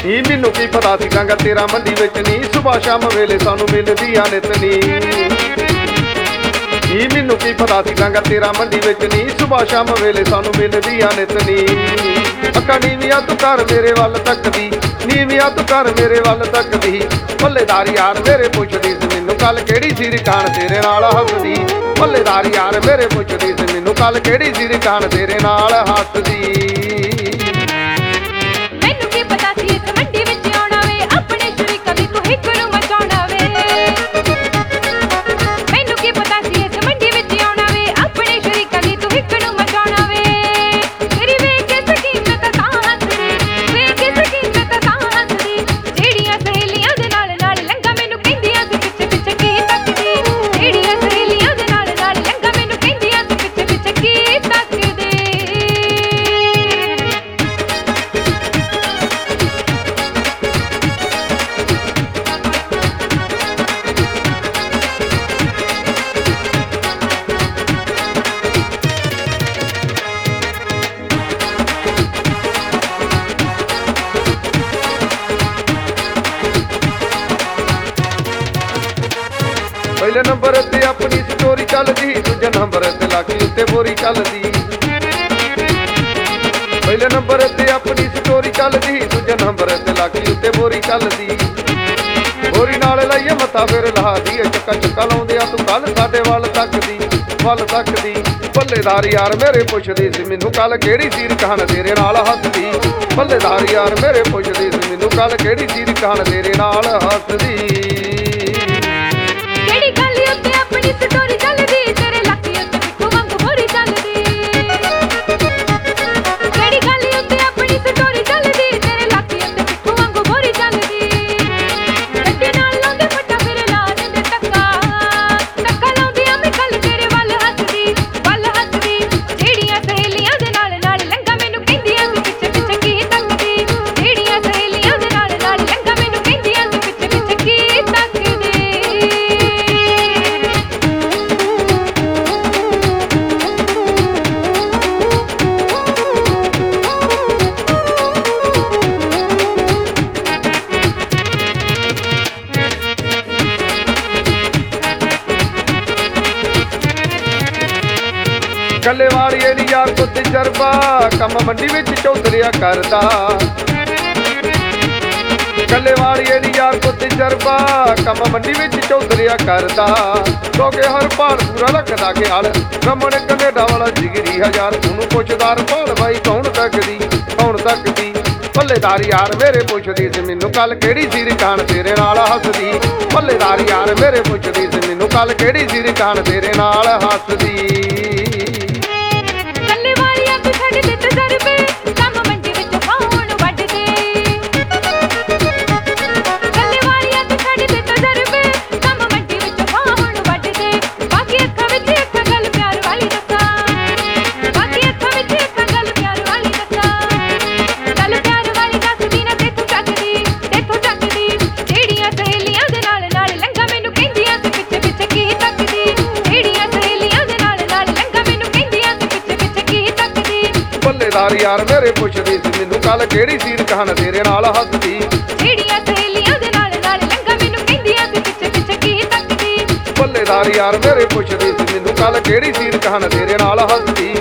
ਨੀ ਮੈਨੂੰ ਕੀ ਪਤਾ ਸੀ ਗੰਗਾ ਤੇਰਾ ਮੰਡੀ ਵਿੱਚ ਨੀ ਸੁਬਾਹ ਸ਼ਾਮ ਵੇਲੇ ਸਾਨੂੰ ਮਿਲਦੀ ਆ ਨਿਤ ਨੀ ਨੀ ਮੈਨੂੰ ਕੀ ਪਤਾ ਸੀ ਗੰਗਾ ਤੇਰਾ ਮੰਡੀ ਵਿੱਚ ਨੀ ਸੁਬਾਹ ਸ਼ਾਮ ਵੇਲੇ ਸਾਨੂੰ ਮਿਲਦੀ ਆ ਨਿਤ ਨੀ ਅੱਖਾਂ ਨੀਵੀਆਂ ਤੂੰ ਕਰ ਮੇਰੇ ਵੱਲ ਤੱਕਦੀ ਨੀਵੀਆਂ ਤੂੰ ਕਰ ਮੇਰੇ ਵੱਲ ਤੱਕਦੀ ਪੱਲੇਦਾਰ ਯਾਰ ਮੇਰੇ ਪੁੱਛਦੀ ਸੀ ਮੈਨੂੰ ਕੱਲ ਕਿਹੜੀ ਸੀ ਰਕਾਨ ਤੇਰੇ ਨਾਲ ਹੱਸਦੀ ਪੱਲੇਦਾਰ ਯਾਰ ਮੇਰੇ ਪੁੱਛਦੀ ਸੀ ਮੈਨੂੰ ਕੱਲ ਕਿਹੜੀ ਸੀ ਰਕਾਨ ਤੇਰੇ ਨਾਲ ਹੱਸਦੀ ਮੈਨੂੰ ਕੀ ਪਤਾ ਸੀ ਇਸ ਮੰਡੀ ਵਿੱਚ ਆਉਣਾ ਵੇ ਆਪਣੇ ਸ਼ਰੀਕਾਂ ਦੀ ਤੂੰ ਹਿੱਕ ਨੂੰ ਮਚਾਉਣਾ ਵੇ ਮੈਨੂੰ ਕੀ ਪਤਾ ਸੀ ਇਸ ਮੰਡੀ ਵਿੱਚ ਆਉਣਾ ਵੇ ਆਪਣੇ ਸ਼ਰੀਕਾਂ ਦੀ ਤੂੰ ਹਿੱਕ ਨੂੰ ਮਚਾਉਣਾ ਵੇ ਤੇਰੀ ਵੇਖ ਕੇ ਸਕੀਮ ਮੈਂ ਤਾਂ ਹੱਸਦੀ ਵੇਖ ਕੇ ਸਕੀਮ ਮੈਂ ਤਾਂ ਹੱਸਦੀ ਜਿਹੜੀਆਂ ਸਹੇਲੀਆਂ ਦੇ ਨਾਲ ਲੰਘਾ ਮੈਨੂੰ ਕਹਿੰਦੀਆਂ ਸੀ ਪਿੱਛੇ ਪਿੱਛੇ ਕੀ ਤੱਕਦੀ ਜਿਹੜੀਆਂ ਸਹੇਲੀਆਂ ਦੇ ਨਾਲ ਲੰਘਾ ਮੈਨੂੰ ਕਹਿੰਦੀਆਂ ਸੀ ਪਿੱਛੇ ਪਿੱਛੇ ਕੀ ਤੱਕਦੀ ਪਹਿਲੇ ਨੰਬਰ ਤੇ ਆਪਣੀ ਸਟੋਰੀ ਚੱਲਦੀ ਦੂਜੇ ਨੰਬਰ ਤੇ ਲਾਕੀ ਉੱਤੇ ਬੋਰੀ ਚੱਲਦੀ ਪਹਿਲੇ ਨੰਬਰ ਤੇ ਆਪਣੀ ਸਟੋਰੀ ਚੱਲਦੀ ਦੂਜੇ ਨੰਬਰ ਤੇ ਲਾਕੀ ਉੱਤੇ ਬੋਰੀ ਚੱਲਦੀ ਬੋਰੀ ਨਾਲ ਲਈਏ ਮੱਥਾ ਫਿਰ ਲਹਾਦੀ ਚੱਕਾ ਚੱਕਾ ਲਾਉਂਦੇ ਆ ਤੂੰ ਕੱਲ ਸਾਡੇ ਵੱਲ ਤੱਕਦੀ ਪੱਲੇਦਾਰ ਯਾਰ ਮੇਰੇ ਪੁੱਛਦੀ ਸੀ ਮੈਨੂੰ ਕੱਲ ਕਿਹੜੀ ਸੀ ਰਕਾਨ ਤੇਰੇ ਨਾਲ ਹੱਸਦੀ ਪੱਲੇਦਾਰ ਯਾਰ ਮੇਰੇ ਪੁੱਛਦੀ ਸੀ ਮੈਨੂੰ ਕੱਲ ਕਿਹੜੀ ਸੀ ਰਕਾਨ ਤੇਰੇ ਨਾਲ ਹੱਸਦੀ ਕਿਹੜੀ ਗੱਲ ਉੱਤੇ ਆਪਣੀ ਸਟੋਰੀ ਚੱਲਦੀ ਤੇਰੇ ਲੱਕੀ ਉੱਤੇ ਪਿੱਠੂ ਵਾਂਗੂ ਬੋਰੀ ਚੱਲਦੀ ਕਿਹੜੀ ਗੱਲ ਉੱਤੇ ਆਪਣੀ ਸਟੋਰੀ ਚੱਲਦੀ ਤੇਰੇ ਲੱਕੀ ਉੱਤੇ ਪਿੱਠੂ ਵਾਂਗੂ ਬੋਰੀ ਚੱਲਦੀ ਗੱਡੀ ਨਾਲ ਲਾਉਂਦੇ ਫੱਟਾ ਫਿਰ ਲਾ ਦਿੰਦੇ ਟੱਕਾ ਲਾਉਂਦੀਆਂ ਮੈਂ ਕੱਲ ਤੇਰੇ ਵੱਲ ਹੱਸਦੀ ਜਿਹੜੀਆਂ ਸਹੇਲੀਆਂ ਦੇ ਨਾਲ ਲੰਘਾ ਮੈਨੂੰ ਕਹਿੰਦੀਆਂ ਸੀ ਪਿੱਛੇ ਪਿੱਛੇ ਕੀ ਤੱਕਦੀ ਜਿਹੜੀਆਂ ਸਹੇਲੀਆਂ ਦੇ ਨਾਲ ਲੰਘਾ ਮੈਨੂੰ ਕਹਿੰਦੀਆਂ ਸੀ ਪਿੱਛੇ ਪਿੱਛੇ ਕੀ ਤੱਕਦੀ ਕੱਲੇ ਵਾਲੀਏ ਨੀ ਯਾਰ ਕੋ ਤਜਰਬਾ ਕੰਮ ਮੰਡੀ ਵਿੱਚ ਚੌਧਰੀਆ ਕਰਦਾ ਕੱਲੇ ਵਾਲੀਏ ਨੀ ਯਾਰ ਕੋ ਤਜਰਬਾ ਕੰਮ ਮੰਡੀ ਵਿੱਚ ਚੌਧਰੀਆ ਕਰਦਾ ਕਿਉਂਕਿ ਹਰ ਭਾਲ ਪੂਰਾ ਰੱਖਦਾ ਖਿਆਲ ਰਮਣ ਕਨੇਡਾ ਵਾਲਾ ਜਿਗਰੀ ਹਜ਼ਾਰ ਉਹਨੂੰ ਪੁੱਛਦਾ ਭਾਲ ਬਾਈ ਕੌਣ ਤੱਕਦੀ ਪੱਲੇਦਾਰ ਯਾਰ ਮੇਰੇ ਪੁੱਛਦੀ ਸੀ ਮੈਨੂੰ ਕੱਲ ਕਿਹੜੀ ਸੀ ਰਕਾਨ ਤੇਰੇ ਨਾਲ ਹੱਸਦੀ ਪੱਲੇਦਾਰ ਯਾਰ ਮੇਰੇ ਪੁੱਛਦੀ ਸੀ ਮੈਨੂੰ ਕੱਲ ਕਿਹੜੀ ਸੀ ਰਕਾਨ ਤੇਰੇ ਨਾਲ ਹੱਸਦੀ ਕੱਲੇ ਵਾਲੀਆਂ ਤੂੰ ਛੱਡ ਦੇ ਤਜਰਬੇ ਕੰਮ ਮੰਡੀ ਵਿੱਚ ਪਾਉਣ ਵੱਢ ਦੇ ਕੱਲੇ ਵਾਲੀਆਂ ਤੂੰ ਛੱਡ ਦੇ ਤਜਰਬੇ ਕੰਮ ਮੰਡੀ ਵਿੱਚ ਪਾਉਣ ਵੱਢ ਦੇ ਬਾਕੀ ਅੱਖਾਂ ਵਿੱਚ ਅੱਖਾਂ ਗੱਲ ਪਿਆਰ ਵਾਲੀ ਦੱਸਾਂ ਬਾਕੀ ਅੱਖਾਂ ਵਿੱਚ ਅੱਖਾਂ ਗੱਲ ਪਿਆਰ ਵਾਲੀ ਦੱਸਾਂ ਗੱਲ ਪਿਆਰ ਵਾਲੀ ਦੱਸਦੀ ਨਾ ਤੇਥੋਂ ਚੱਕਦੀ ਜਿਹੜੀਆਂ ਸਹੇਲੀਆਂ ਦੇ ਨਾਲ ਲੰਘਾ ਮੈਨੂੰ ਕਹਿੰਦੀਆਂ ਸੀ ਪਿੱਛੇ ਪਿੱਛੇ ਕੀ ਤੱਕਦੀ ਜਿਹੜੀਆਂ ਸਹੇਲੀਆਂ ਦੇ ਨਾਲ ਲੰਘਾ ਮੈਨੂੰ ਕਹਿੰਦੀਆਂ ਸੀ ਪਿੱਛੇ ਪਿੱਛੇ ਕੀ ਤੱਕਦੀ ਪੱਲੇਦਾਰ ਯਾਰ ਮੇਰੇ ਪੁੱਛਦੀ ਸੀ ਮੈਨੂੰ ਕੱਲ ਕਿਹੜੀ ਸੀ ਰਕਾਨ ਤੇਰੇ ਨਾਲ ਹੱਸਦੀ ਜਿਹੜੀਆਂ ਸਹੇਲੀਆਂ ਦੇ ਨਾਲ ਲੰਘਾ ਮੈਨੂੰ ਕਹਿੰਦੀਆਂ ਸੀ ਪਿੱਛੇ ਪਿੱਛੇ ਕੀ ਤੱਕਦੀ ਪੱਲੇਦਾਰ ਯਾਰ ਮੇਰੇ ਪੁੱਛਦੀ ਸੀ ਮੈਨੂੰ ਕੱਲ ਕਿਹੜੀ ਸੀ ਰਕਾਨ ਤੇਰੇ ਨਾਲ ਹੱਸਦੀ